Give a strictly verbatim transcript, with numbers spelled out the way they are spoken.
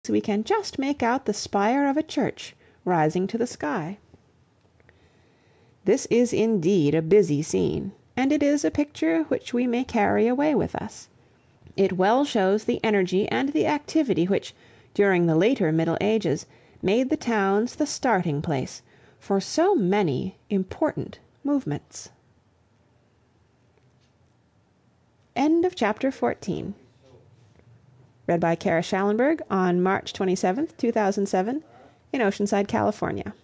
we can just make out the spire of a church rising to the sky. This is indeed a busy scene, and it is a picture which we may carry away with us. It well shows the energy and the activity which, during the later Middle Ages, made the towns the starting place for so many important movements. End of chapter fourteen. Read by Kara Schallenberg on March twenty-seventh, two thousand seven, in Oceanside, California.